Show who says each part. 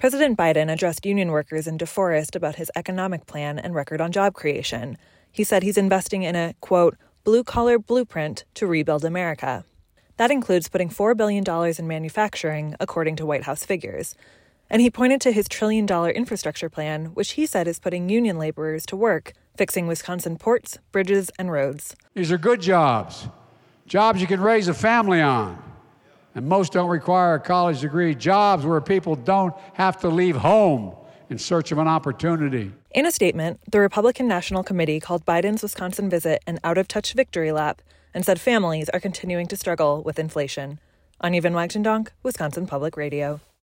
Speaker 1: President Biden addressed union workers in DeForest about his economic plan and record on job creation. He said he's investing in a, quote, blue-collar blueprint to rebuild America. That includes putting $4 billion in manufacturing, according to White House figures. And he pointed to his $1 trillion infrastructure plan, which he said is putting union laborers to work, fixing Wisconsin ports, bridges, and roads.
Speaker 2: These are good jobs, jobs you can raise a family on. And most don't require a college degree, jobs where people don't have to leave home in search of an opportunity.
Speaker 1: In a statement, the Republican National Committee called Biden's Wisconsin visit an out-of-touch victory lap and said families are continuing to struggle with inflation. Anya Van Wagtendonk, Wisconsin Public Radio.